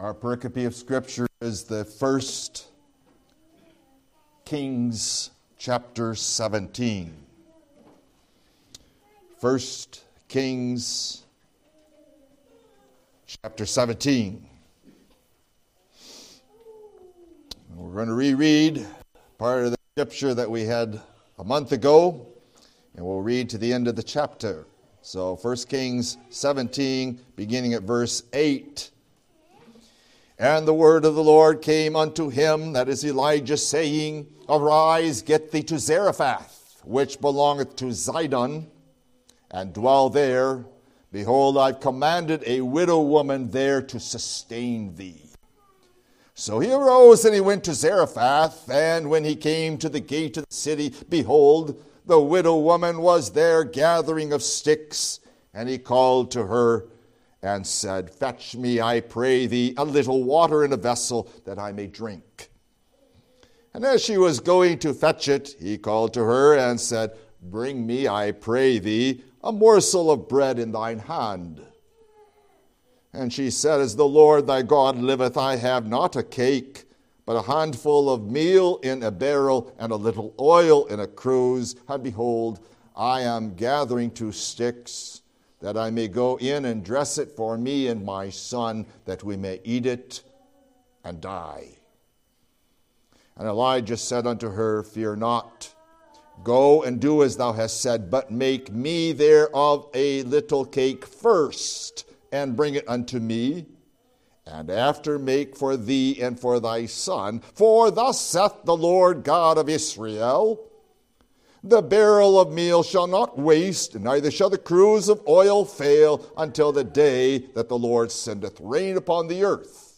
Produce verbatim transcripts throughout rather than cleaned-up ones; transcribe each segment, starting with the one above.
Our pericope of Scripture is the First Kings chapter seventeen. First Kings chapter seventeen. We're going to reread part of the Scripture that we had a month ago, and we'll read to the end of the chapter. So First Kings seventeen, beginning at verse eight. And the word of the Lord came unto him, that is Elijah, saying, Arise, get thee to Zarephath, which belongeth to Zidon, and dwell there. Behold, I've commanded a widow woman there to sustain thee. So he arose and he went to Zarephath, and when he came to the gate of the city, behold, the widow woman was there gathering of sticks, and he called to her and said, Fetch me, I pray thee, a little water in a vessel, that I may drink. And as she was going to fetch it, he called to her and said, Bring me, I pray thee, a morsel of bread in thine hand. And she said, As the Lord thy God liveth, I have not a cake, but a handful of meal in a barrel, and a little oil in a cruse. And behold, I am gathering two sticks, that I may go in and dress it for me and my son, that we may eat it and die. And Elijah said unto her, Fear not, go and do as thou hast said, but make me thereof a little cake first, and bring it unto me, and after make for thee and for thy son. For thus saith the Lord God of Israel, The barrel of meal shall not waste, neither shall the cruse of oil fail, until the day that the Lord sendeth rain upon the earth.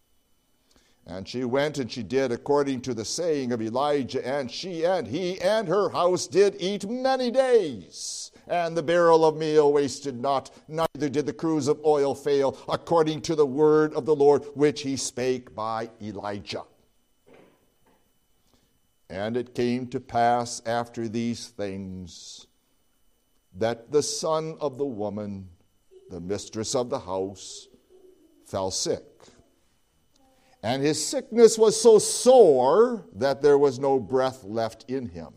And she went and she did according to the saying of Elijah, and she and he and her house did eat many days. And the barrel of meal wasted not, neither did the cruse of oil fail, according to the word of the Lord which he spake by Elijah. And it came to pass after these things, that the son of the woman, the mistress of the house, fell sick. And his sickness was so sore that there was no breath left in him.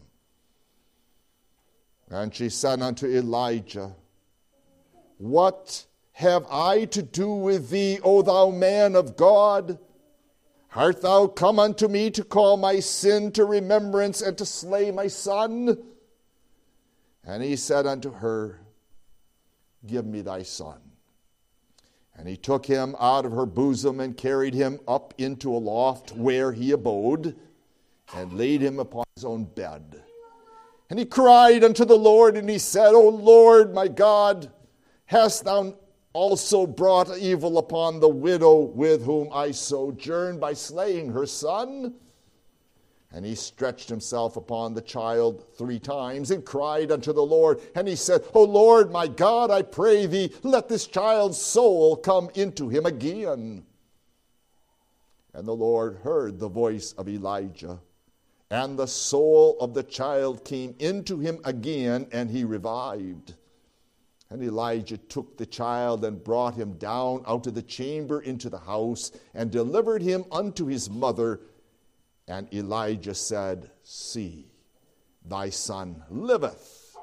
And she said unto Elijah, What have I to do with thee, O thou man of God? Art thou come unto me to call my sin to remembrance and to slay my son? And he said unto her, Give me thy son. And he took him out of her bosom and carried him up into a loft where he abode, and laid him upon his own bed. And he cried unto the Lord, and he said, O Lord, my God, hast thou also brought evil upon the widow with whom I sojourn by slaying her son? And he stretched himself upon the child three times and cried unto the Lord. And he said, O Lord, my God, I pray thee, let this child's soul come into him again. And the Lord heard the voice of Elijah, and the soul of the child came into him again, and he revived. And Elijah took the child and brought him down out of the chamber into the house, and delivered him unto his mother. And Elijah said, See, thy son liveth.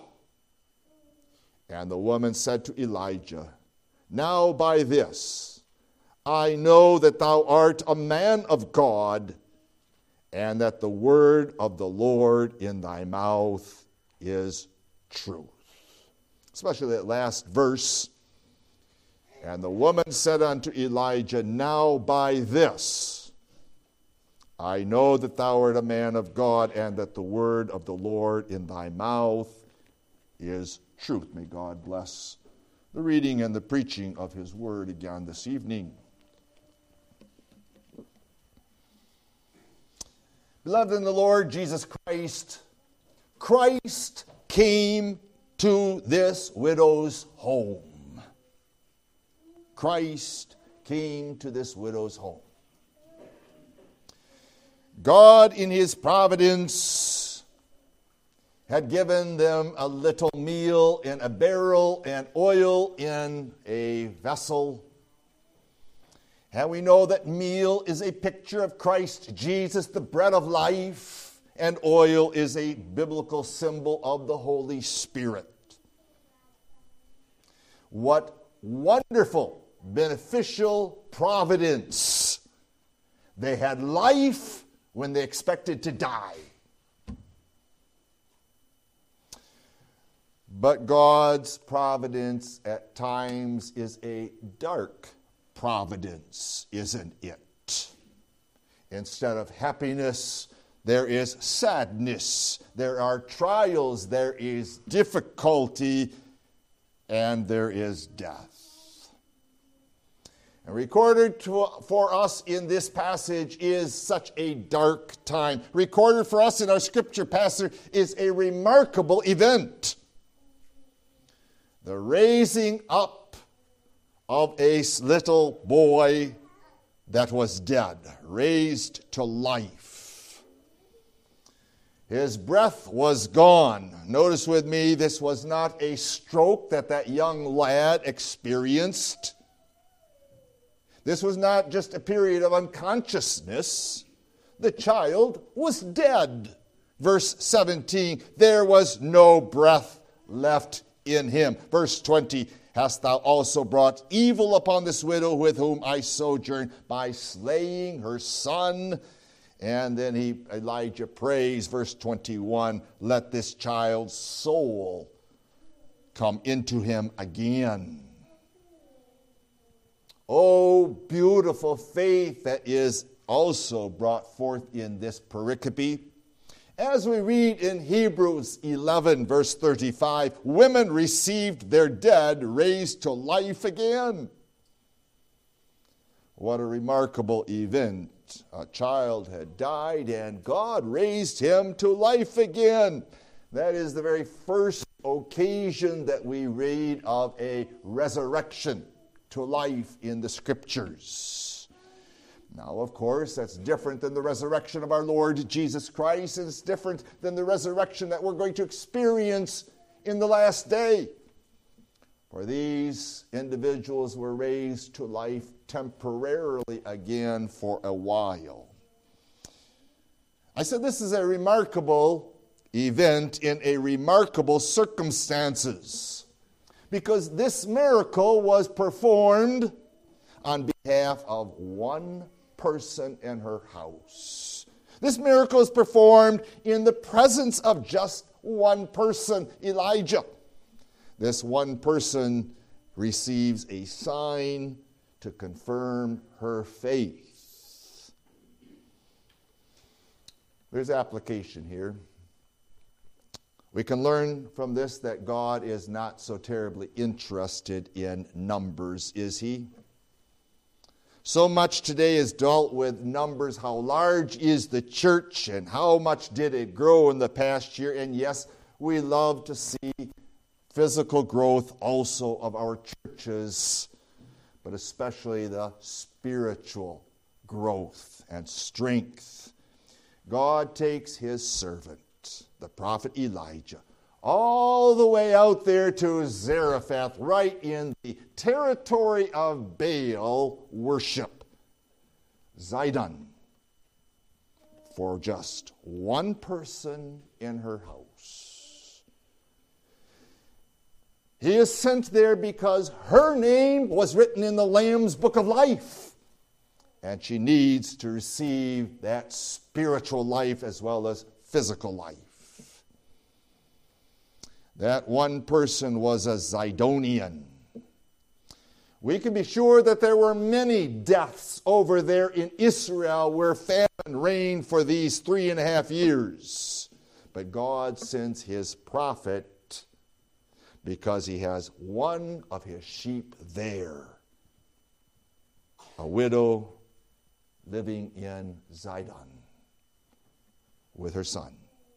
And the woman said to Elijah, Now by this I know that thou art a man of God, and that the word of the Lord in thy mouth is truth. Especially that last verse. And the woman said unto Elijah, Now by this I know that thou art a man of God, and that the word of the Lord in thy mouth is truth. May God bless the reading and the preaching of his word again this evening. Beloved in the Lord Jesus Christ, Christ came to this widow's home. Christ came to this widow's home. God, in his providence, had given them a little meal in a barrel and oil in a vessel, And we know that meal is a picture of Christ Jesus, the bread of life, and oil is a biblical symbol of the Holy Spirit. What wonderful, beneficial providence. They had life when they expected to die. But God's providence at times is a dark providence, isn't it? Instead of happiness, there is sadness, there are trials, there is difficulty, and there is death. And recorded to, for us in this passage is such a dark time. Recorded for us in our scripture passage is a remarkable event. The raising up of a little boy that was dead, raised to life. His breath was gone. Notice with me, this was not a stroke that that young lad experienced. This was not just a period of unconsciousness. The child was dead. Verse seventeen, there was no breath left in him. Verse twenty, hast thou also brought evil upon this widow with whom I sojourn by slaying her son? And then he, Elijah prays, verse twenty-one, let this child's soul come into him again. Oh, beautiful faith that is also brought forth in this pericope. As we read in Hebrews eleven, verse thirty-five, women received their dead raised to life again. What a remarkable event. A child had died and God raised him to life again. That is the very first occasion that we read of a resurrection to life in the Scriptures. Now, of course, that's different than the resurrection of our Lord Jesus Christ. It's different than the resurrection that we're going to experience in the last day. For these individuals were raised to life temporarily again for a while. I said this is a remarkable event in a remarkable circumstances, because this miracle was performed on behalf of one person in her house. This miracle is performed in the presence of just one person, Elijah. This one person receives a sign to confirm her faith. There's application here. We can learn from this that God is not so terribly interested in numbers, is he? So much today is dealt with numbers. How large is the church and how much did it grow in the past year? And yes, we love to see physical growth also of our churches, but especially the spiritual growth and strength. God takes his servant, the prophet Elijah, all the way out there to Zarephath, right in the territory of Baal worship, Zidon, for just one person in her house. He is sent there because her name was written in the Lamb's Book of Life, and she needs to receive that spiritual life as well as physical life. That one person was a Zidonian. We can be sure that there were many deaths over there in Israel where famine reigned for these three and a half years. But God sends his prophet because he has one of his sheep there, a widow living in Zidon with her son.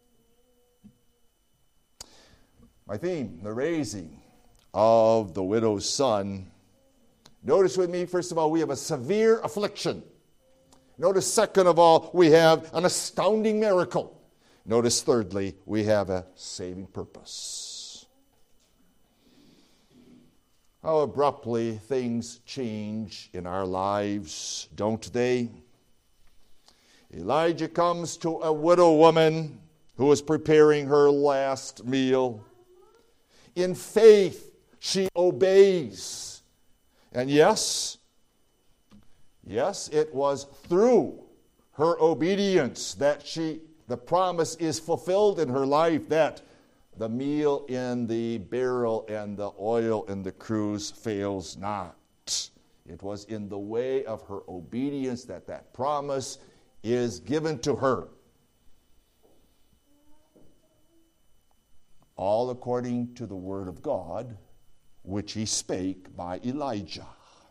My theme, the raising of the widow's son. Notice with me, first of all, we have a severe affliction. Notice, second of all, we have an astounding miracle. Notice, thirdly, we have a saving purpose. How abruptly things change in our lives, don't they? Elijah comes to a widow woman who is preparing her last meal. In faith, she obeys. And yes, yes, it was through her obedience that she, the promise is fulfilled in her life, that the meal in the barrel and the oil in the cruse fails not. It was in the way of her obedience that that promise is given to her. All according to the word of God, which he spake by Elijah.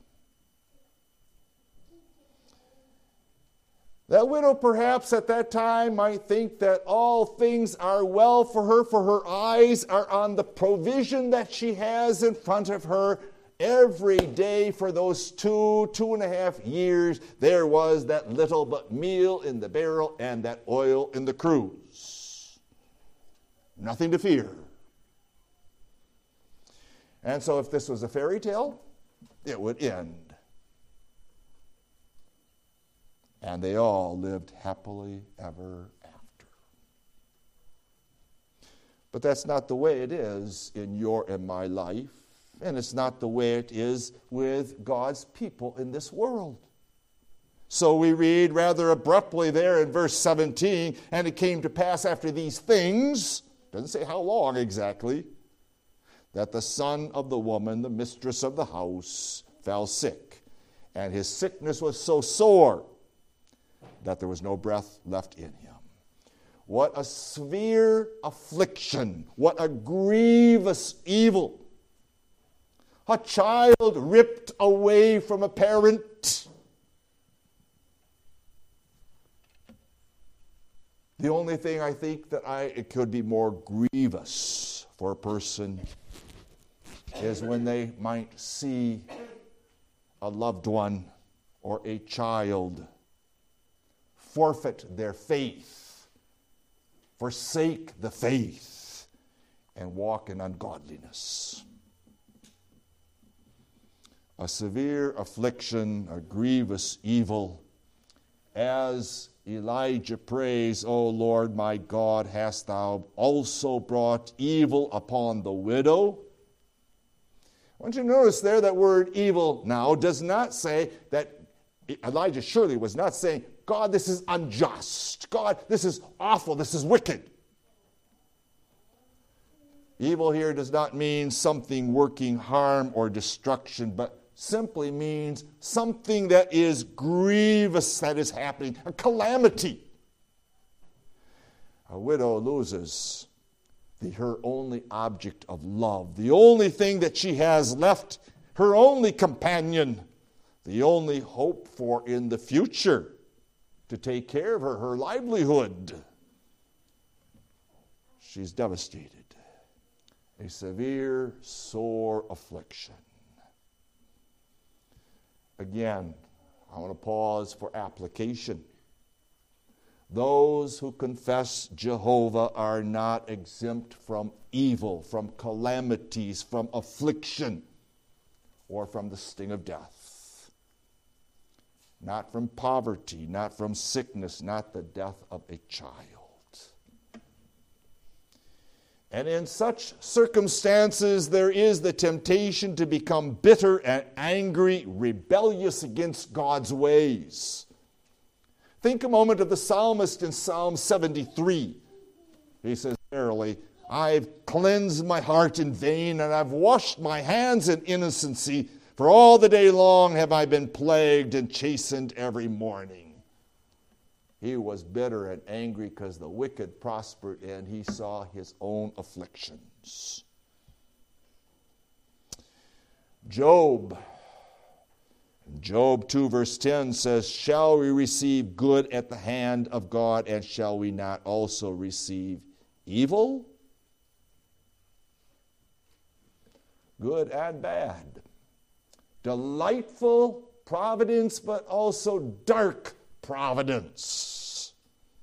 That widow perhaps at that time might think that all things are well for her, for her eyes are on the provision that she has in front of her. Every day for those two, two and a half years, there was that little but meal in the barrel and that oil in the cruse. Nothing to fear. And so if this was a fairy tale, it would end. And they all lived happily ever after. But that's not the way it is in your and my life. And it's not the way it is with God's people in this world. So we read rather abruptly there in verse seventeen, and it came to pass after these things, doesn't say how long exactly, that the son of the woman, the mistress of the house, fell sick. And his sickness was so sore that there was no breath left in him. What a severe affliction. What a grievous evil. A child ripped away from a parent. The only thing I think that I it could be more grievous for a person is when they might see a loved one or a child forfeit their faith, forsake the faith, and walk in ungodliness. A severe affliction, a grievous evil, as Elijah prays, O Lord my God, hast thou also brought evil upon the widow? I want you to notice there that word evil now does not say that Elijah surely was not saying, God, this is unjust. God, this is awful. This is wicked. Evil here does not mean something working harm or destruction, but simply means something that is grievous that is happening, a calamity. A widow loses the, her only object of love, the only thing that she has left, her only companion, the only hope for in the future to take care of her, her livelihood. She's devastated. A severe, sore affliction. Again, I want to pause for application. Those who confess Jehovah are not exempt from evil, from calamities, from affliction, or from the sting of death. Not from poverty, not from sickness, not the death of a child. And in such circumstances, there is the temptation to become bitter and angry, rebellious against God's ways. Think a moment of the psalmist in Psalm seventy-three. He says, verily, I've cleansed my heart in vain, and I've washed my hands in innocency. For all the day long have I been plagued and chastened every morning. He was bitter and angry because the wicked prospered and he saw his own afflictions. Job, Job two verse ten says, shall we receive good at the hand of God, and shall we not also receive evil? Good and bad. Delightful providence, but also dark providence.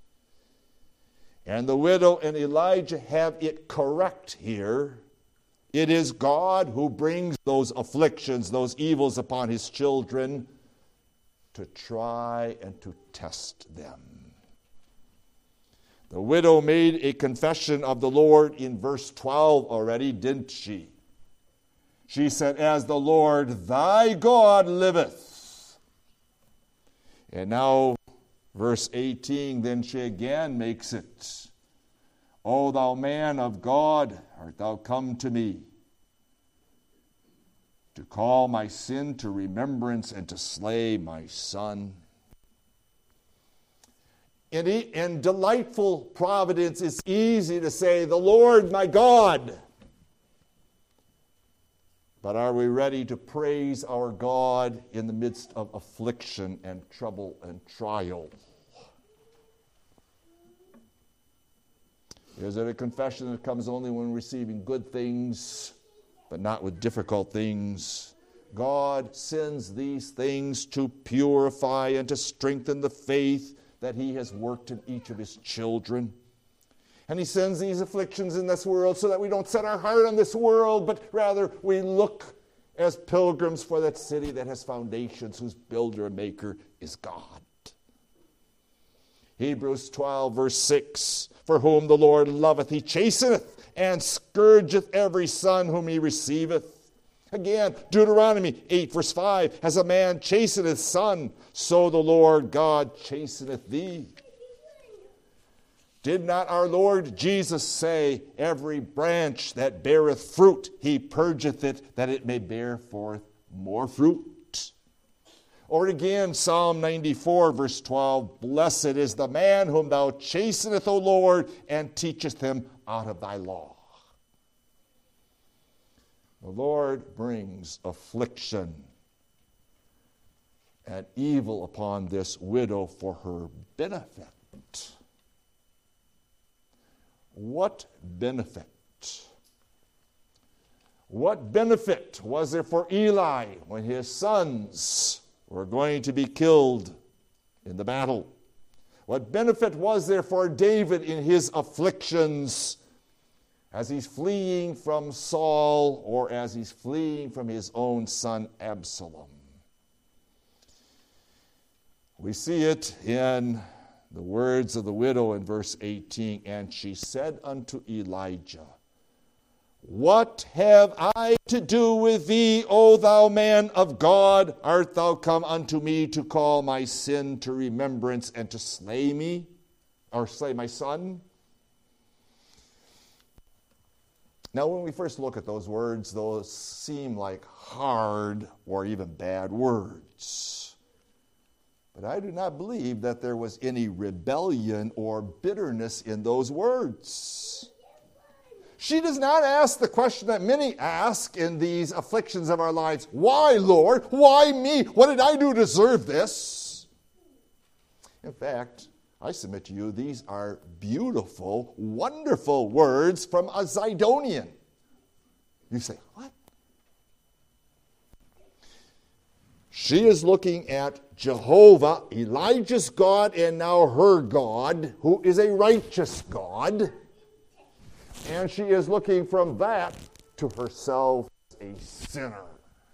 And the widow and Elijah have it correct here It is God who brings those afflictions, those evils upon his children to try and to test them. The widow made a confession of the Lord in verse twelve already, didn't she? She said, "As the Lord thy God liveth." And now, verse eighteen, then she again makes it. "O thou man of God, art thou come to me to call my sin to remembrance and to slay my son?" In, in delightful providence, it's easy to say, "The Lord my God." But are we ready to praise our God in the midst of affliction and trouble and trial? Is it a confession that comes only when receiving good things, but not with difficult things? God sends these things to purify and to strengthen the faith that he has worked in each of his children. And he sends these afflictions in this world so that we don't set our heart on this world, but rather we look as pilgrims for that city that has foundations, whose builder and maker is God. Hebrews twelve, verse six, "For whom the Lord loveth, he chasteneth, and scourgeth every son whom he receiveth." Again, Deuteronomy eight, verse five, "As a man chasteneth his son, so the Lord God chasteneth thee." Did not our Lord Jesus say, "Every branch that beareth fruit, he purgeth it, that it may bear forth more fruit"? Or again, Psalm ninety-four, verse twelve, "Blessed is the man whom thou chasteneth, O Lord, and teachest him out of thy law." The Lord brings affliction and evil upon this widow for her benefit. What benefit? What benefit was there for Eli when his sons were going to be killed in the battle? What benefit was there for David in his afflictions as he's fleeing from Saul, or as he's fleeing from his own son Absalom? We see it in the words of the widow in verse eighteen. "And she said unto Elijah, What have I to do with thee, O thou man of God? Art thou come unto me to call my sin to remembrance and to slay me, or slay my son?" Now, when we first look at those words, those seem like hard or even bad words. But I do not believe that there was any rebellion or bitterness in those words. She does not ask the question that many ask in these afflictions of our lives: "Why, Lord? Why me? What did I do to deserve this?" In fact, I submit to you, these are beautiful, wonderful words from a Zidonian. You say, what? She is looking at Jehovah, Elijah's God, and now her God, who is a righteous God. And she is looking from that to herself, a sinner.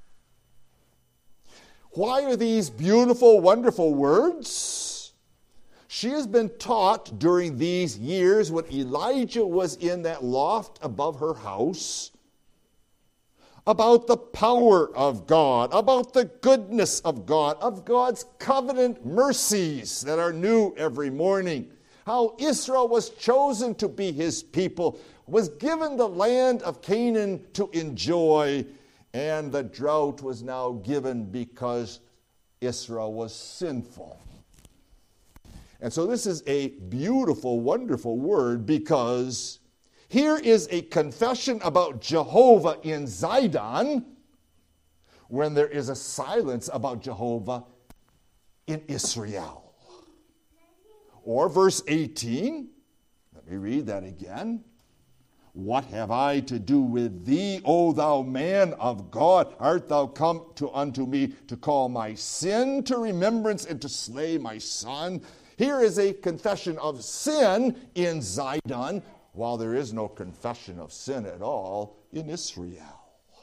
Why are these beautiful, wonderful words? She has been taught during these years when Elijah was in that loft above her house about the power of God, about the goodness of God, of God's covenant mercies that are new every morning, how Israel was chosen to be his people, was given the land of Canaan to enjoy, and the drought was now given because Israel was sinful. And so this is a beautiful, wonderful word, because here is a confession about Jehovah in Zidon when there is a silence about Jehovah in Israel. Or verse eighteen, let me read that again. "What have I to do with thee, O thou man of God? Art thou come to unto me to call my sin to remembrance and to slay my son?" Here is a confession of sin in Zidon, while there is no confession of sin at all in Israel.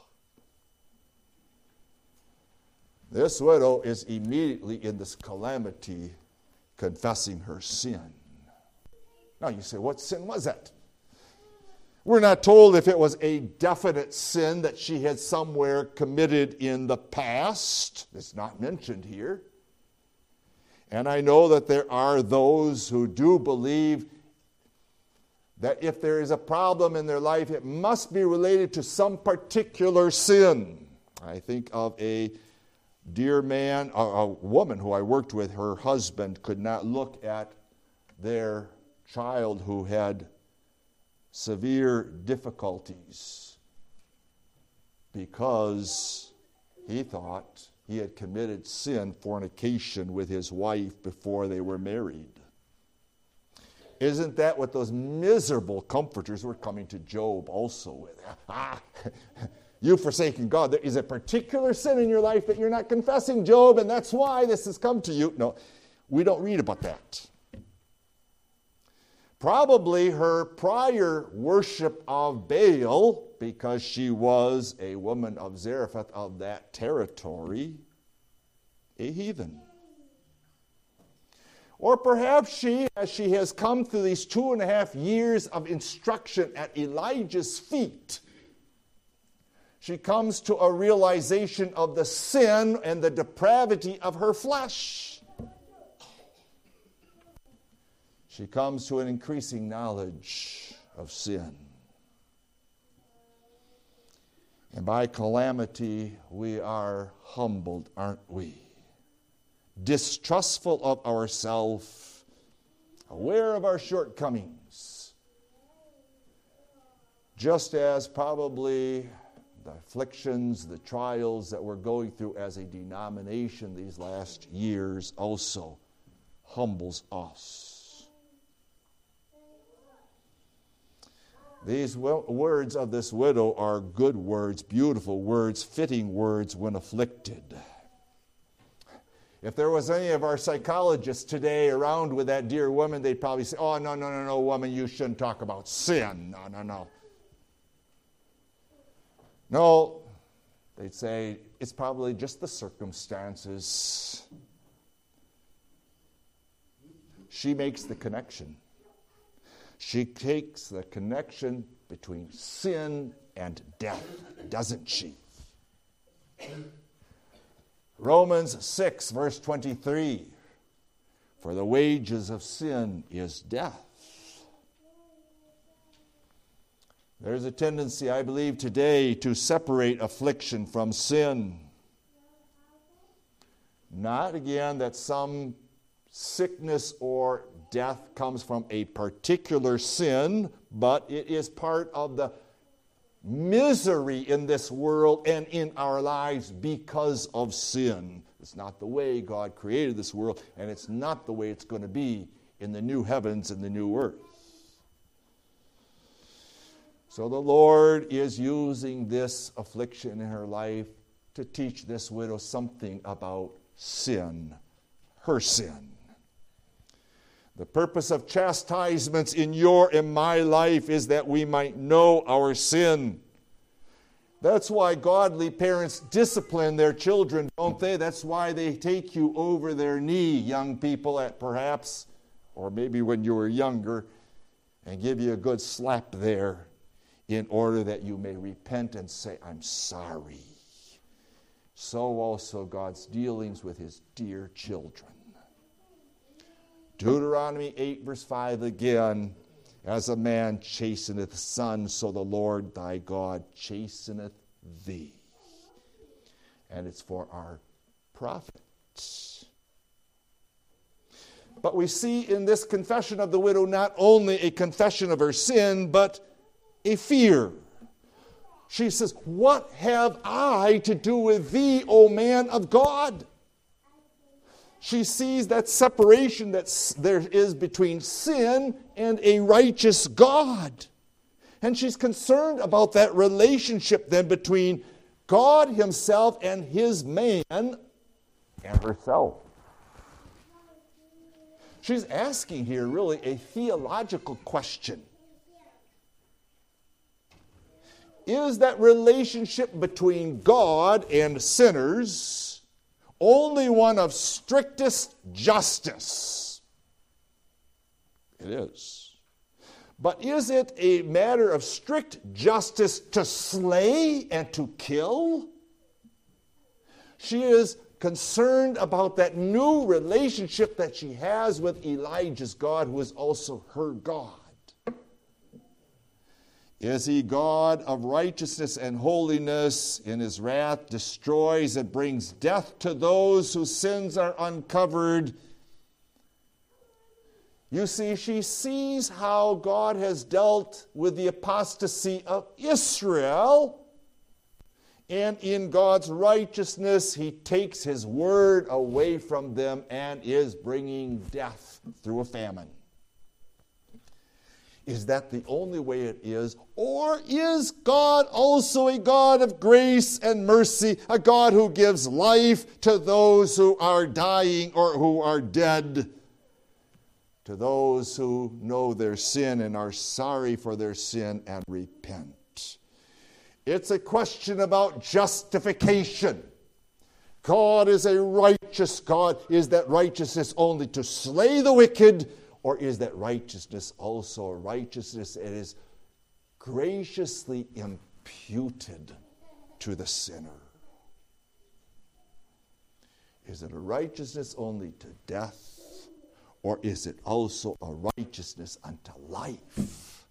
This widow is immediately in this calamity confessing her sin. Now you say, what sin was that? We're not told if it was a definite sin that she had somewhere committed in the past. It's not mentioned here. And I know that there are those who do believe that if there is a problem in their life, it must be related to some particular sin. I think of a dear man, a, a woman who I worked with. Her husband could not look at their child who had severe difficulties because he thought he had committed sin, fornication with his wife before they were married. Isn't that what those miserable comforters were coming to Job also with? Ah, you've forsaken God. There is a particular sin in your life that you're not confessing, Job, and that's why this has come to you. No, we don't read about that. Probably her prior worship of Baal, because she was a woman of Zarephath of that territory, a heathen. Or perhaps she, as she has come through these two and a half years of instruction at Elijah's feet, she comes to a realization of the sin and the depravity of her flesh. She comes to an increasing knowledge of sin. And by calamity, we are humbled, aren't we? Distrustful of ourselves, aware of our shortcomings. Just as probably the afflictions, the trials that we're going through as a denomination these last years also humbles us. These words of this widow are good words, beautiful words, fitting words when afflicted. If there was any of our psychologists today around with that dear woman, they'd probably say, oh, no, no, no, no, woman, you shouldn't talk about sin. No, no, no. No, they'd say, it's probably just the circumstances. She makes the connection. She takes the connection between sin and death, doesn't she? Romans six, verse twenty-three, for the wages of sin is death. There's a tendency, I believe, today to separate affliction from sin. Not, again, that some sickness or death comes from a particular sin, but it is part of the misery in this world and in our lives because of sin. It's not the way God created this world, and it's not the way it's going to be in the new heavens and the new earth. So the Lord is using this affliction in her life to teach this widow something about sin, her sin. The purpose of chastisements in your and my life is that we might know our sin. That's why godly parents discipline their children, don't they? That's why they take you over their knee, young people, at perhaps, or maybe when you were younger, and give you a good slap there in order that you may repent and say, I'm sorry. So also God's dealings with his dear children. Deuteronomy eight, verse five again, as a man chasteneth the son, so the Lord thy God chasteneth thee. And it's for our profit. But we see in this confession of the widow not only a confession of her sin, but a fear. She says, what have I to do with thee, O man of God? She sees that separation that there is between sin and a righteous God. And she's concerned about that relationship then between God himself and his man and herself. She's asking here really a theological question. is that relationship between God and sinners only one of strictest justice? It is. But is it a matter of strict justice to slay and to kill? She is concerned about that new relationship that she has with Elijah's God, who is also her God. Is he God of righteousness and holiness? In his wrath destroys and brings death to those whose sins are uncovered. You see, she sees how God has dealt with the apostasy of Israel. And in God's righteousness, he takes his word away from them and is bringing death through a famine. Is that the only way it is? Or is God also a God of grace and mercy, a God who gives life to those who are dying or who are dead, to those who know their sin and are sorry for their sin and repent? It's a question about justification. God is a righteous God. Is that righteousness only to slay the wicked? Or is that righteousness also a righteousness that is graciously imputed to the sinner? Is it a righteousness only to death? Or is it also a righteousness unto life?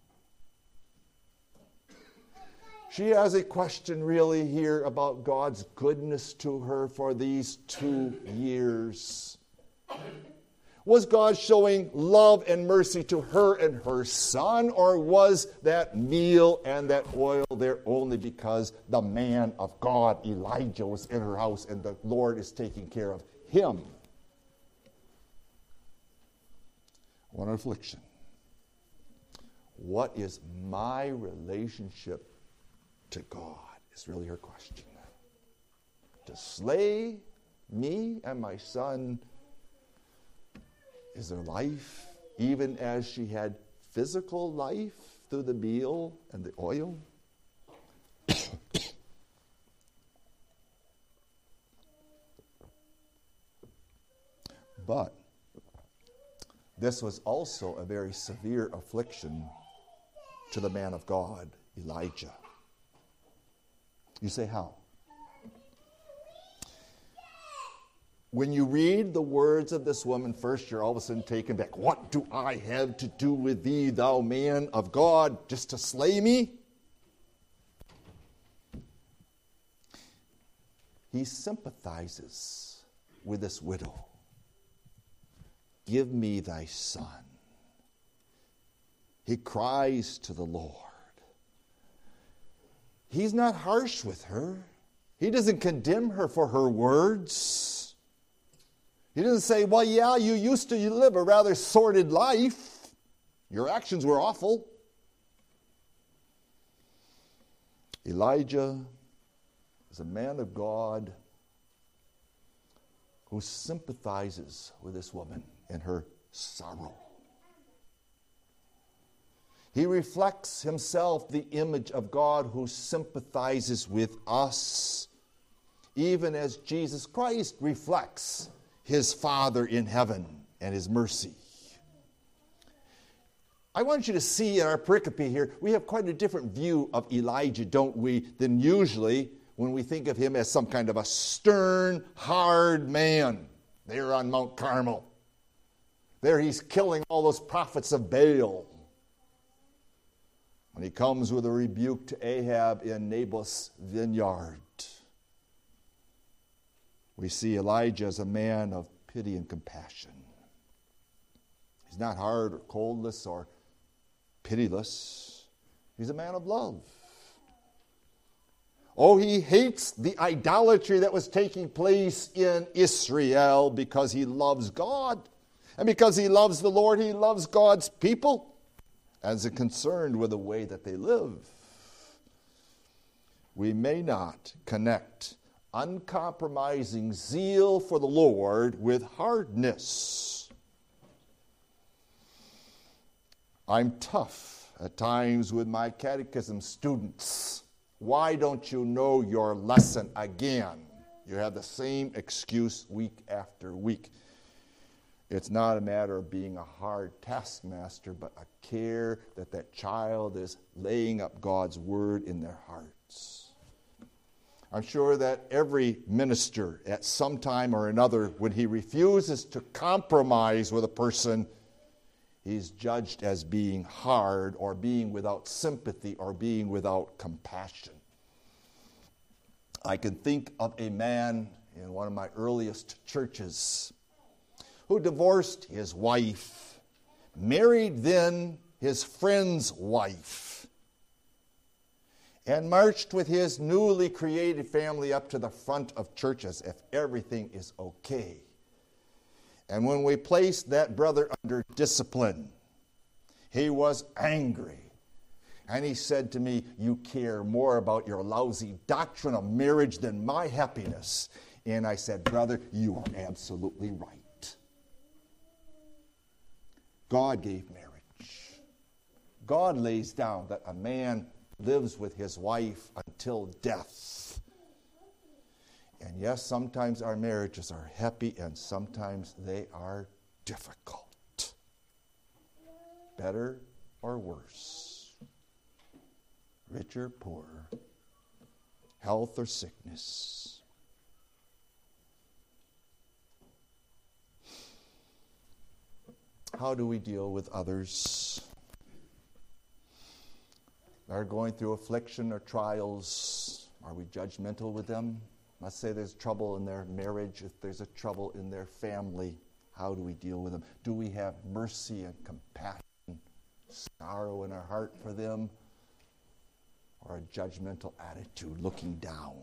She has a question really here about God's goodness to her for these two years. Was God showing love and mercy to her and her son, or was that meal and that oil there only because the man of God, Elijah, was in her house and the Lord is taking care of him? What an affliction. What is my relationship to God is really her question. To slay me and my son, is there life, even as she had physical life through the meal and the oil? But this was also a very severe affliction to the man of God, Elijah. You say, how? When you read the words of this woman, first you're all of a sudden taken back. What do I have to do with thee, thou man of God, just to slay me? He sympathizes with this widow. Give me thy son. He cries to the Lord. He's not harsh with her. He doesn't condemn her for her words. He doesn't say, well, yeah, you used to live a rather sordid life. Your actions were awful. Elijah is a man of God who sympathizes with this woman in her sorrow. He reflects himself the image of God who sympathizes with us, even as Jesus Christ reflects his Father in heaven and his mercy. I want you to see in our pericope here, we have quite a different view of Elijah, don't we, than usually when we think of him as some kind of a stern, hard man there on Mount Carmel. There he's killing all those prophets of Baal. When he comes with a rebuke to Ahab in Naboth's vineyard, we see Elijah as a man of pity and compassion. He's not hard or coldless or pitiless. He's a man of love. Oh, he hates the idolatry that was taking place in Israel because he loves God. And because he loves the Lord, he loves God's people as concerned with the way that they live. We may not connect uncompromising zeal for the Lord with hardness. I'm tough at times with my catechism students, why don't you know your lesson again? You have the same excuse week after week. It's not a matter of being a hard taskmaster, but a care that that child is laying up God's word in their hearts. I'm sure that every minister at some time or another, when he refuses to compromise with a person, he's judged as being hard or being without sympathy or being without compassion. I can think of a man in one of my earliest churches who divorced his wife, married then his friend's wife, and marched with his newly created family up to the front of church as if everything is okay. And when we placed that brother under discipline, he was angry. And he said to me, "You care more about your lousy doctrine of marriage than my happiness." And I said, "Brother, you are absolutely right. God gave marriage. God lays down that a man lives with his wife until death. And yes, sometimes our marriages are happy and sometimes they are difficult. Better or worse. Rich or poor. Health or sickness. How do we deal with others that are going through affliction or trials? Are we judgmental with them? Let's say there's trouble in their marriage, if there's a trouble in their family, how do we deal with them? Do we have mercy and compassion, sorrow in our heart for them, or a judgmental attitude, looking down?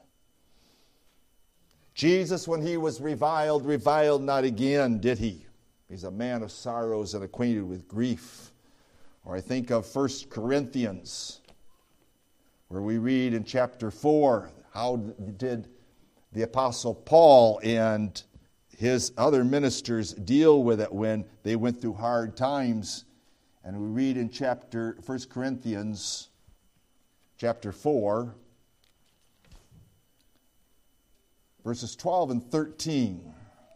Jesus, when he was reviled, reviled not again, did he? He's a man of sorrows and acquainted with grief. Or I think of First Corinthians, where we read in chapter four, how did the Apostle Paul and his other ministers deal with it when they went through hard times. And we read in chapter First Corinthians chapter four, verses twelve and thirteen.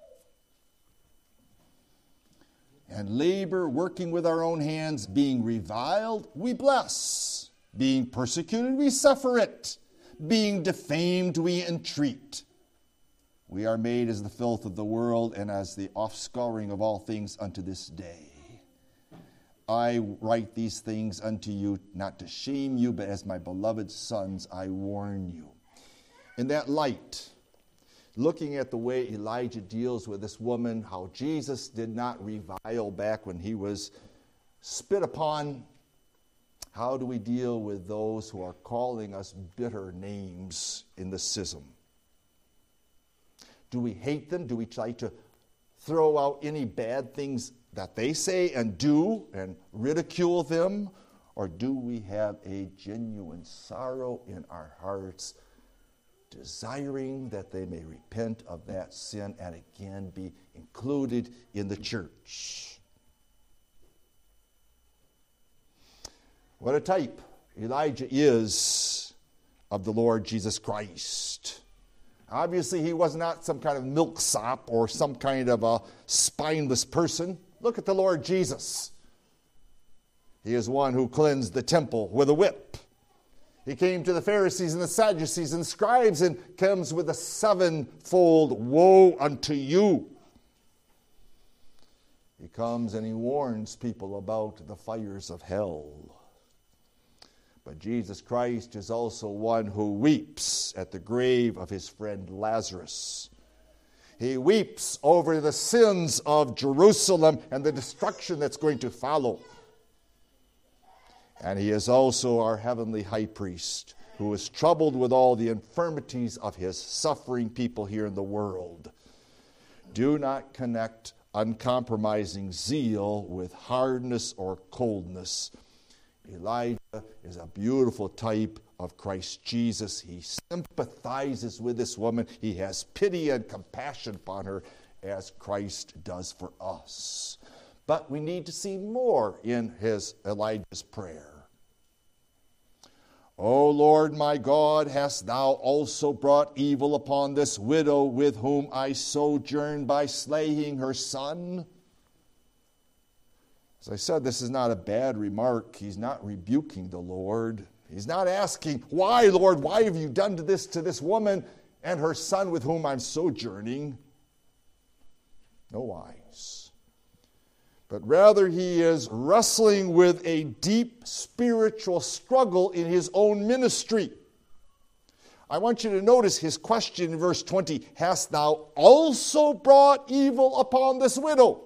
And labor, working with our own hands, being reviled, we bless. Being persecuted, we suffer it. Being defamed, we entreat. We are made as the filth of the world, and as the offscouring of all things unto this day. I write these things unto you, not to shame you, but as my beloved sons, I warn you. In that light, looking at the way Elijah deals with this woman, how Jesus did not revile back when he was spit upon, how do we deal with those who are calling us bitter names in the schism? Do we hate them? Do we try to throw out any bad things that they say and do and ridicule them? Or do we have a genuine sorrow in our hearts, desiring that they may repent of that sin and again be included in the church? What a type Elijah is of the Lord Jesus Christ. Obviously, he was not some kind of milksop or some kind of a spineless person. Look at the Lord Jesus. He is one who cleansed the temple with a whip. He came to the Pharisees and the Sadducees and scribes and comes with a sevenfold woe unto you. He comes and he warns people about the fires of hell. But Jesus Christ is also one who weeps at the grave of his friend Lazarus. He weeps over the sins of Jerusalem and the destruction that's going to follow. And he is also our heavenly high priest, who is troubled with all the infirmities of his suffering people here in the world. Do not connect uncompromising zeal with hardness or coldness. Elijah is a beautiful type of Christ Jesus. He sympathizes with this woman. He has pity and compassion upon her as Christ does for us. but we need to see more in his Elijah's prayer. O Lord my God, hast thou also brought evil upon this widow with whom I sojourn by slaying her son? As I said, this is not a bad remark. He's not rebuking the Lord. He's not asking, why, Lord, why have you done this to this woman and her son with whom I'm sojourning? No whys. But rather he is wrestling with a deep spiritual struggle in his own ministry. I want you to notice his question in verse twenty, hast thou also brought evil upon this widow?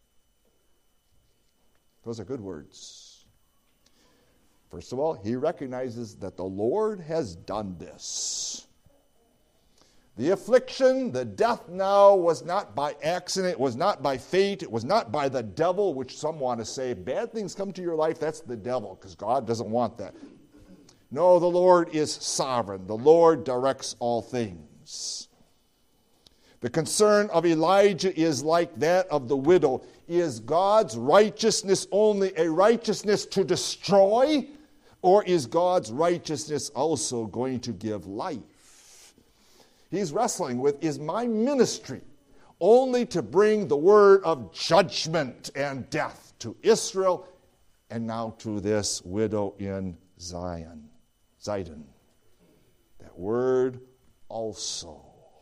Those are good words. First of all, he recognizes that the Lord has done this. The affliction, the death now was not by accident, it was not by fate, it was not by the devil, which some want to say, bad things come to your life, that's the devil, because God doesn't want that. No, the Lord is sovereign. The Lord directs all things. The concern of Elijah is like that of the widow. Is God's righteousness only a righteousness to destroy, or is God's righteousness also going to give life? He's wrestling with, is my ministry only to bring the word of judgment and death to Israel and now to this widow in Zion, Zidon? That word also.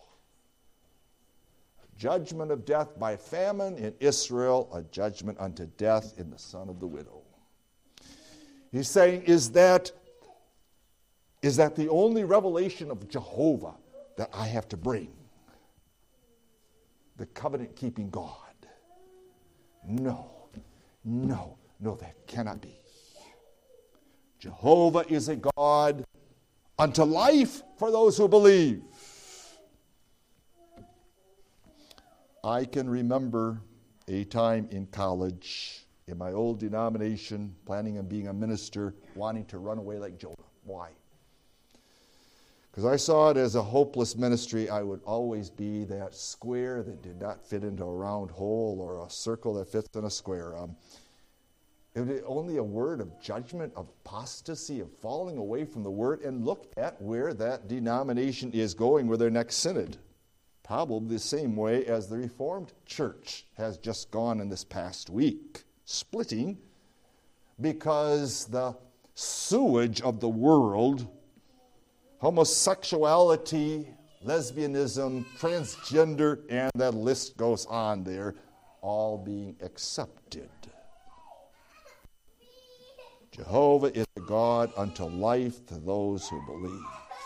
Judgment of death by famine in Israel, a judgment unto death in the son of the widow. He's saying, is that, is that the only revelation of Jehovah that I have to bring? The covenant-keeping God. No, no, no, that cannot be. Jehovah is a God unto life for those who believe. I can remember a time in college, in my old denomination, planning on being a minister, wanting to run away like Jonah. Why? Because I saw it as a hopeless ministry. I would always be that square that did not fit into a round hole or a circle that fits in a square. Um, it was only a word of judgment, of apostasy, of falling away from the word. And look at where that denomination is going with their next synod. Probably the same way as the Reformed Church has just gone in this past week, splitting because the sewage of the world, homosexuality, lesbianism, transgender, and that list goes on there, all being accepted. Jehovah is a God unto life to those who believe.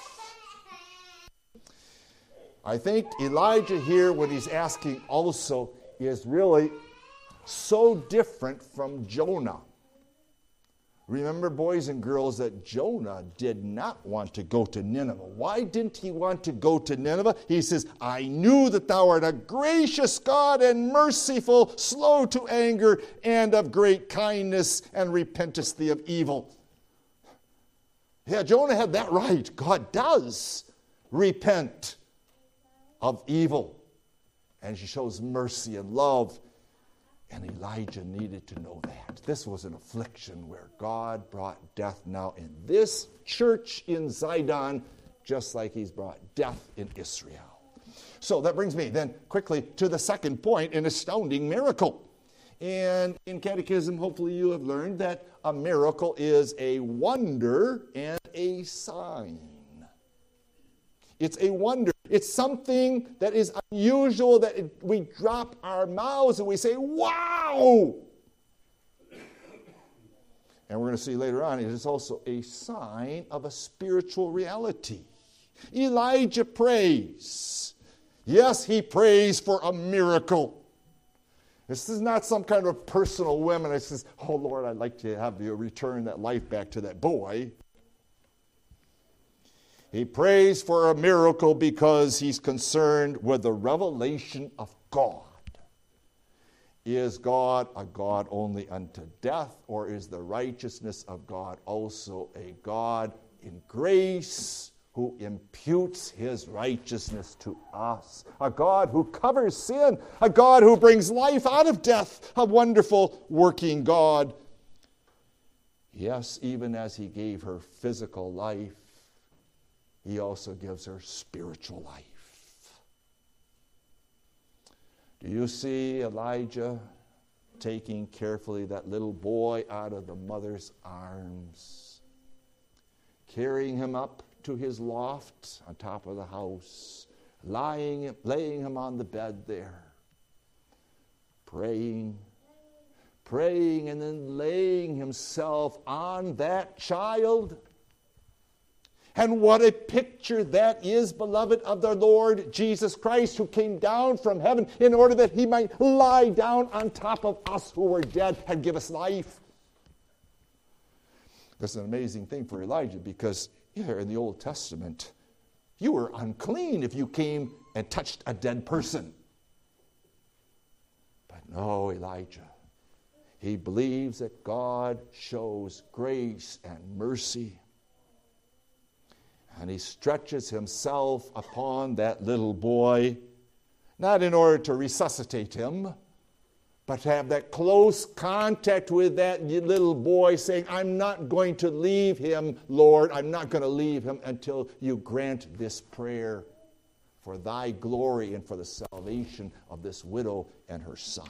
I think Elijah here, what he's asking also, is really so different from Jonah. Remember, boys and girls, that Jonah did not want to go to Nineveh. Why didn't he want to go to Nineveh? He says, I knew that thou art a gracious God and merciful, slow to anger, and of great kindness, and repentest thee of evil. Yeah, Jonah had that right. God does repent of evil, and she shows mercy and love, and Elijah needed to know that. This was an affliction where God brought death now in this church in Zidon, just like he's brought death in Israel. So that brings me then quickly to the second point, an astounding miracle. And in catechism, hopefully you have learned that a miracle is a wonder and a sign. It's a wonder. It's something that is unusual, that it, we drop our mouths and we say, wow! And we're going to see later on, it is also a sign of a spiritual reality. Elijah prays. Yes, he prays for a miracle. This is not some kind of personal whim, and he says, oh, Lord, I'd like to have you return that life back to that boy. He prays for a miracle because he's concerned with the revelation of God. Is God a God only unto death, or is the righteousness of God also a God in grace who imputes his righteousness to us, a God who covers sin, a God who brings life out of death, a wonderful working God. Yes, even as he gave her physical life, he also gives her spiritual life. Do you see Elijah taking carefully that little boy out of the mother's arms, carrying him up to his loft on top of the house, lying, laying him on the bed there, praying, praying, and then laying himself on that child? And what a picture that is, beloved, of the Lord Jesus Christ, who came down from heaven in order that he might lie down on top of us who were dead and give us life. That's an amazing thing for Elijah, because here in the Old Testament, you were unclean if you came and touched a dead person. But no, Elijah, he believes that God shows grace and mercy. And he stretches himself upon that little boy, not in order to resuscitate him, but to have that close contact with that little boy, saying, I'm not going to leave him, Lord. I'm not going to leave him until you grant this prayer for thy glory and for the salvation of this widow and her son.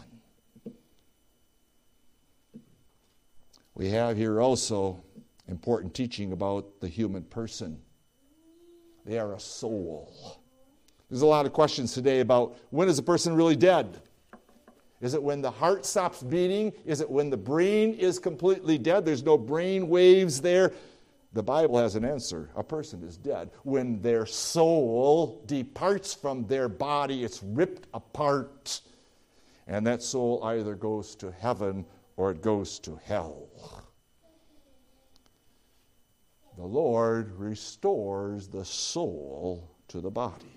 We have here also important teaching about the human person. They are a soul. There's a lot of questions today about, when is a person really dead? Is it when the heart stops beating? Is it when the brain is completely dead? There's no brain waves there. The Bible has an answer. A person is dead when their soul departs from their body. It's ripped apart. And that soul either goes to heaven or it goes to hell. The Lord restores the soul to the body.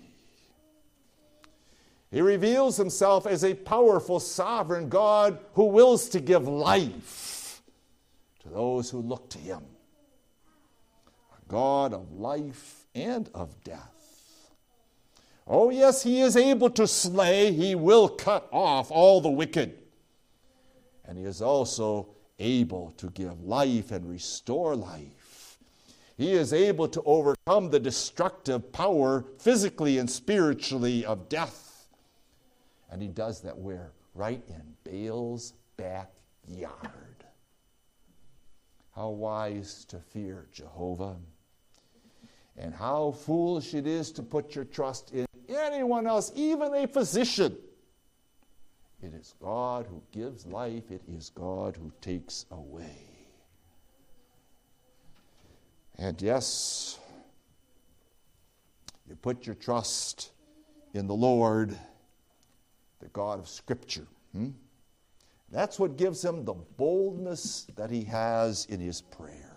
He reveals himself as a powerful, sovereign God who wills to give life to those who look to him. A God of life and of death. Oh, yes, he is able to slay. He will cut off all the wicked. And he is also able to give life and restore life. He is able to overcome the destructive power, physically and spiritually, of death. And he does that where? Right in Baal's backyard. How wise to fear Jehovah. And how foolish it is to put your trust in anyone else, even a physician. It is God who gives life. It is God who takes away. And yes, you put your trust in the Lord, the God of Scripture. Hmm? That's what gives him the boldness that he has in his prayer.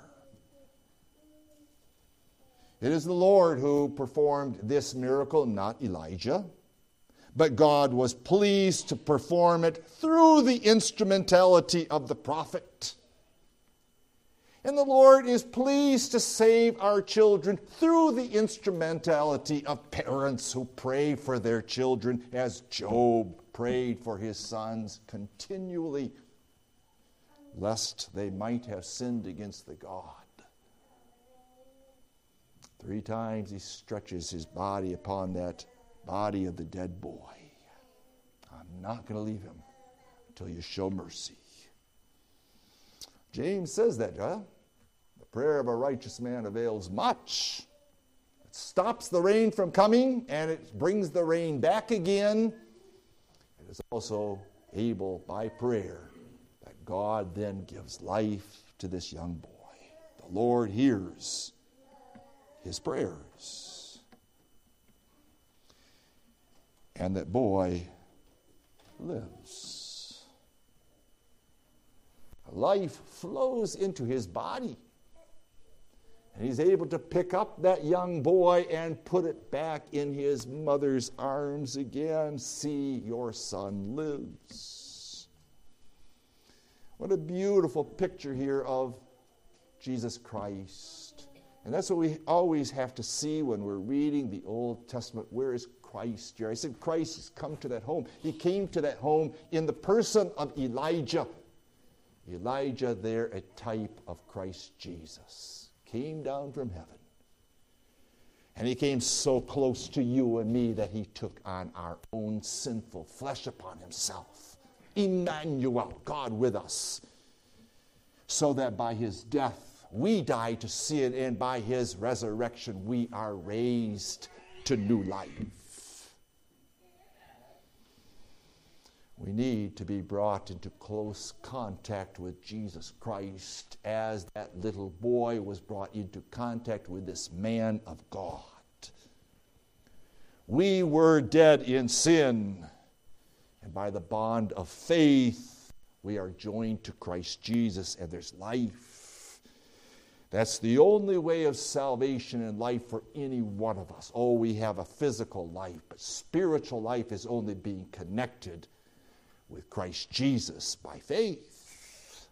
It is the Lord who performed this miracle, not Elijah. But God was pleased to perform it through the instrumentality of the prophet. And the Lord is pleased to save our children through the instrumentality of parents who pray for their children, as Job prayed for his sons continually, lest they might have sinned against the God. Three times he stretches his body upon that body of the dead boy. I'm not going to leave him until you show mercy. James says that, huh? The prayer of a righteous man avails much. It stops the rain from coming, and it brings the rain back again. It is also able by prayer that God then gives life to this young boy. The Lord hears his prayers. And that boy lives. Life flows into his body. And he's able to pick up that young boy and put it back in his mother's arms again. See, your son lives. What a beautiful picture here of Jesus Christ And that's what we always have to see when we're reading the Old Testament. Where is Christ here? I said Christ has come to that home. He came to that home in the person of Elijah. Elijah there, a type of Christ Jesus, came down from heaven. And he came so close to you and me that he took on our own sinful flesh upon himself. Emmanuel, God with us. So that by his death, we die to sin, and by his resurrection, we are raised to new life. We need to be brought into close contact with Jesus Christ as that little boy was brought into contact with this man of God. We were dead in sin, and by the bond of faith, we are joined to Christ Jesus, and there's life. That's the only way of salvation and life for any one of us. Oh, we have a physical life, but spiritual life is only being connected with Christ Jesus by faith.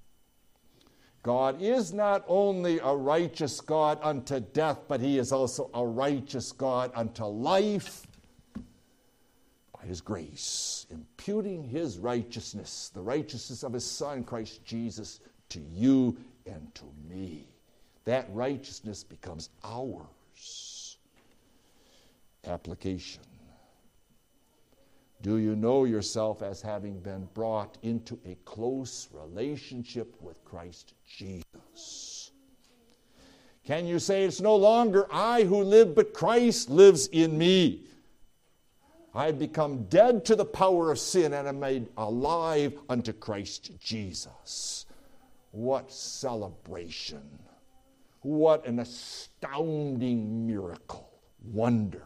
God is not only a righteous God unto death, but he is also a righteous God unto life by his grace, imputing his righteousness, the righteousness of his Son, Christ Jesus, to you and to me. That righteousness becomes ours. Application. Do you know yourself as having been brought into a close relationship with Christ Jesus? Can you say, it's no longer I who live, but Christ lives in me? I have become dead to the power of sin and am made alive unto Christ Jesus. What celebration. What an astounding miracle, wonder.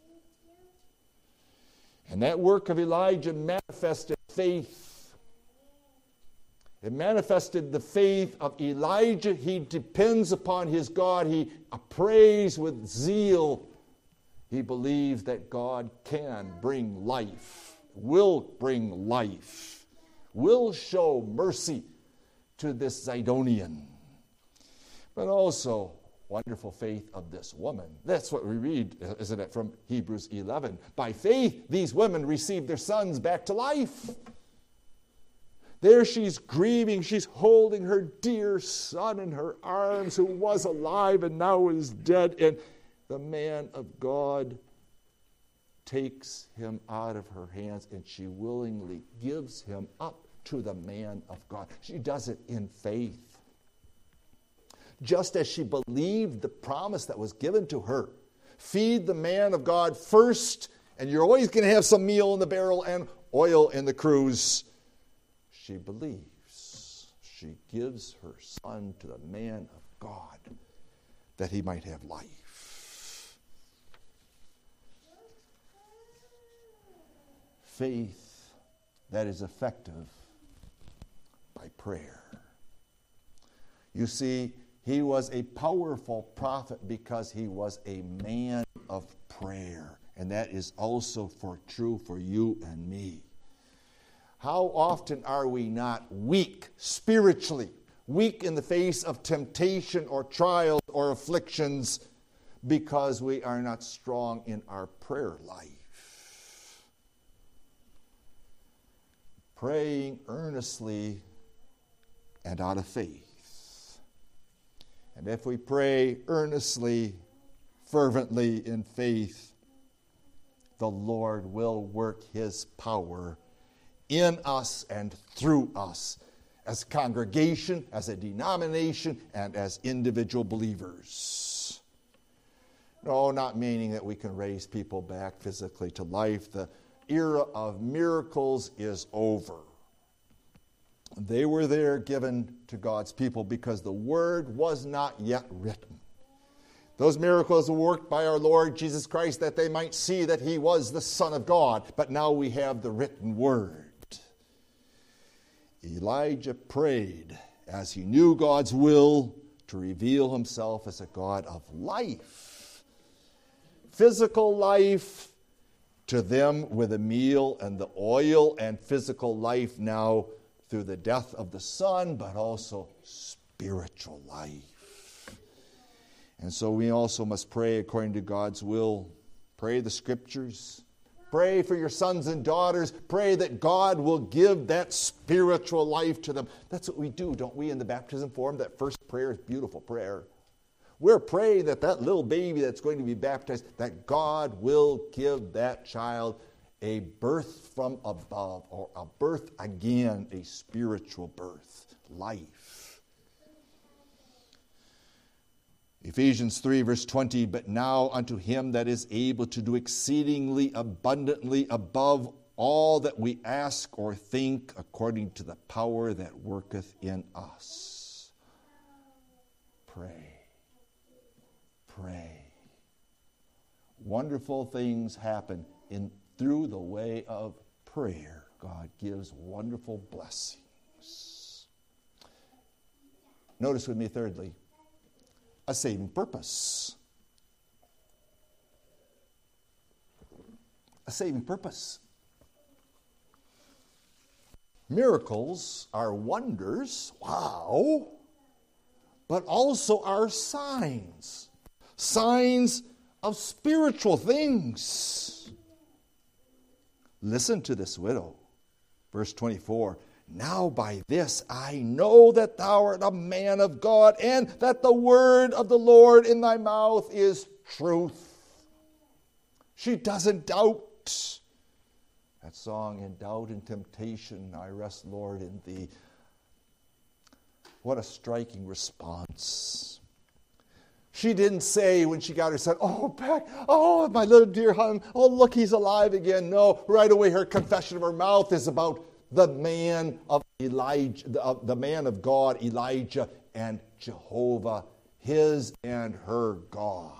And that work of Elijah manifested faith. It manifested the faith of Elijah. He depends upon his God. He prays with zeal. He believes that God can bring life, will bring life, will show mercy to this Zidonian. But also, wonderful faith of this woman. That's what we read, isn't it, from Hebrews eleven. By faith, these women received their sons back to life. There she's grieving. She's holding her dear son in her arms who was alive and now is dead. And the man of God takes him out of her hands and she willingly gives him up to the man of God. She does it in faith. Just as she believed the promise that was given to her. Feed the man of God first, and you're always going to have some meal in the barrel and oil in the cruse. She believes. She gives her son to the man of God that he might have life. Faith that is effective by prayer. You see, he was a powerful prophet because he was a man of prayer. And that is also for true for you and me. How often are we not weak spiritually, weak in the face of temptation or trials or afflictions because we are not strong in our prayer life? Praying earnestly and out of faith. And if we pray earnestly, fervently in faith, the Lord will work his power in us and through us as a congregation, as a denomination, and as individual believers. No, not meaning that we can raise people back physically to life. The era of miracles is over. They were there given to God's people because the word was not yet written. Those miracles were worked by our Lord Jesus Christ that they might see that he was the Son of God. But now we have the written word. Elijah prayed as he knew God's will to reveal himself as a God of life. Physical life to them with the meal and the oil, and physical life now through the death of the Son, but also spiritual life. And so we also must pray according to God's will. Pray the Scriptures. Pray for your sons and daughters. Pray that God will give that spiritual life to them. That's what we do, don't we, in the baptism form? That first prayer is a beautiful prayer. We're praying that that little baby that's going to be baptized, that God will give that child a birth from above, or a birth again, a spiritual birth, life. Ephesians three, verse twenty, but now unto him that is able to do exceedingly abundantly above all that we ask or think, according to the power that worketh in us. Pray. Pray. Wonderful things happen in through the way of prayer. God gives wonderful blessings. Notice with me, thirdly, a saving purpose. A saving purpose. Miracles are wonders, wow, but also are signs. Signs of spiritual things. Listen to this widow. Verse twenty-four. Now by this I know that thou art a man of God, and that the word of the Lord in thy mouth is truth. She doesn't doubt. That song, In Doubt and Temptation, I Rest, Lord, in Thee. What a striking response. She didn't say when she got her son, oh, Beck, oh, my little dear hon, oh, look, he's alive again. No, right away her confession of her mouth is about the man of Elijah, the, uh, the man of God, Elijah, and Jehovah, his and her God.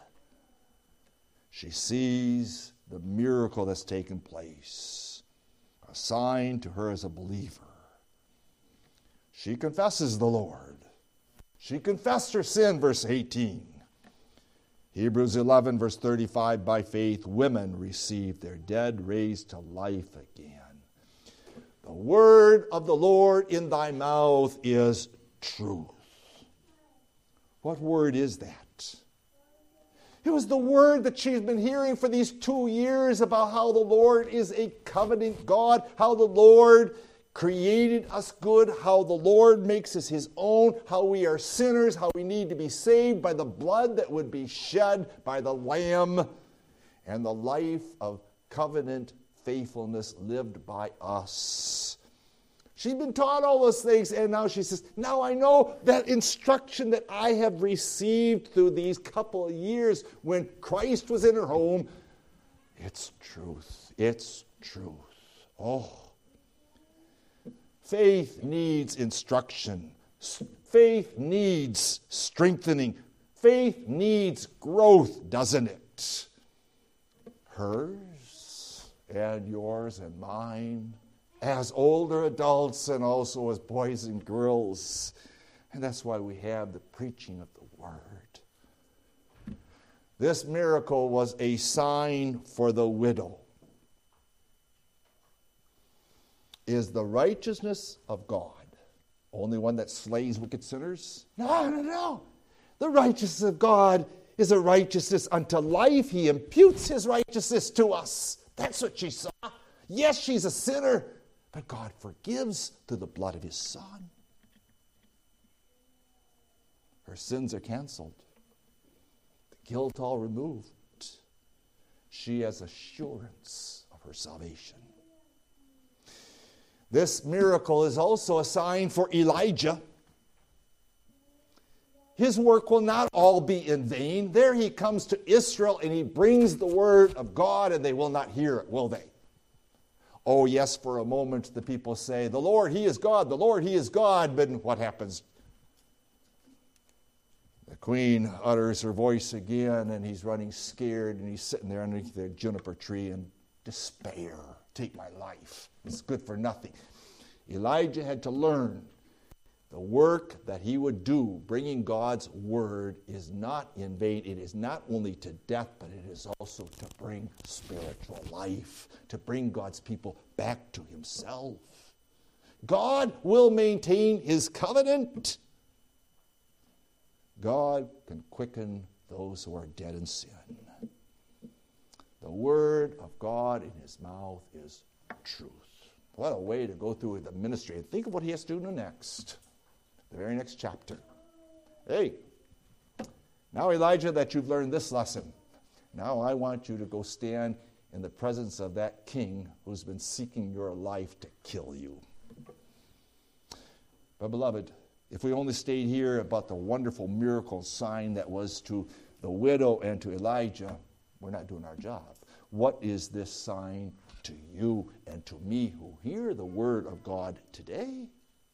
She sees the miracle that's taken place, a sign to her as a believer. She confesses the Lord. She confessed her sin, verse eighteen. Hebrews eleven, verse thirty-five, by faith women received their dead raised to life again. The word of the Lord in thy mouth is truth. What word is that? It was the word that she's been hearing for these two years about how the Lord is a covenant God, how the Lord created us good, how the Lord makes us his own, how we are sinners, how we need to be saved by the blood that would be shed by the Lamb, and the life of covenant faithfulness lived by us. She's been taught all those things, and now she says, now I know that instruction that I have received through these couple of years when Christ was in her home, it's truth. It's truth. Oh. Faith needs instruction. Faith needs strengthening. Faith needs growth, doesn't it? Hers and yours and mine, as older adults and also as boys and girls. And that's why we have the preaching of the word. This miracle was a sign for the widow. Is the righteousness of God only one that slays wicked sinners? No, no, no. The righteousness of God is a righteousness unto life. He imputes his righteousness to us. That's what she saw. Yes, she's a sinner, but God forgives through the blood of his Son. Her sins are canceled. The guilt all removed. She has assurance of her salvation. This miracle is also a sign for Elijah. His work will not all be in vain. There he comes to Israel and he brings the word of God, and they will not hear it, will they? Oh, yes, for a moment the people say, the Lord, he is God, the Lord, he is God. But what happens? The queen utters her voice again, and he's running scared, and he's sitting there underneath the juniper tree in despair. Take my life. It's good for nothing. Elijah had to learn the work that he would do, bringing God's word, is not in vain. It is not only to death, but it is also to bring spiritual life, to bring God's people back to himself. God will maintain his covenant. God can quicken those who are dead in sin. The word of God in his mouth is truth. What a way to go through the ministry. And think of what he has to do next. The very next chapter. Hey, now Elijah, that you've learned this lesson, now I want you to go stand in the presence of that king who's been seeking your life to kill you. But beloved, if we only stayed here about the wonderful miracle sign that was to the widow and to Elijah, we're not doing our job. What is this sign to you and to me who hear the word of God today?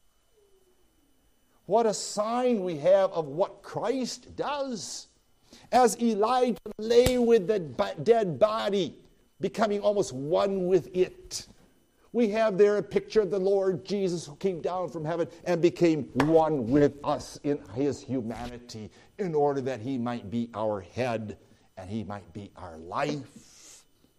What a sign we have of what Christ does. As Elijah lay with the dead body, becoming almost one with it, we have there a picture of the Lord Jesus who came down from heaven and became one with us in his humanity in order that he might be our head and he might be our life.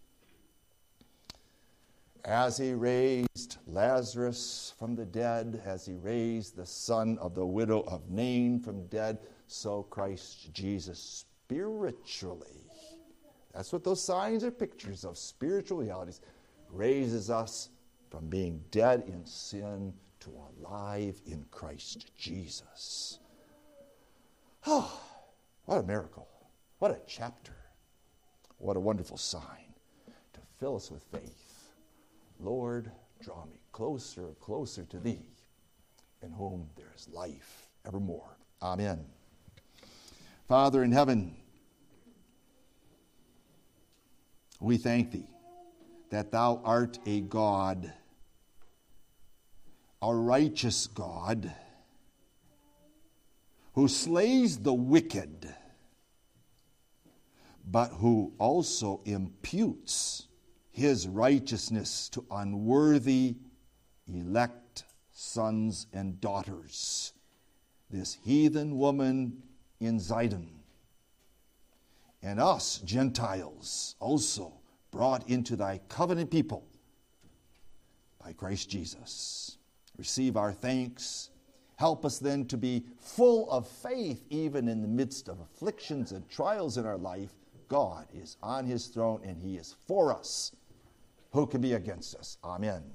As he raised Lazarus from the dead, as he raised the son of the widow of Nain from dead, so Christ Jesus spiritually, that's what those signs are pictures of, spiritual realities, raises us from being dead in sin to alive in Christ Jesus. Oh, what a miracle. What a chapter. What a wonderful sign to fill us with faith. Lord, draw me closer, closer to thee, in whom there is life evermore. Amen. Father in heaven, we thank thee that thou art a God, a righteous God, who slays the wicked, but who also imputes his righteousness to unworthy elect sons and daughters, this heathen woman in Zidon, and us Gentiles also brought into thy covenant people by Christ Jesus. Receive our thanks. Help us then to be full of faith even in the midst of afflictions and trials in our life. God is on his throne and he is for us. Who can be against us? Amen.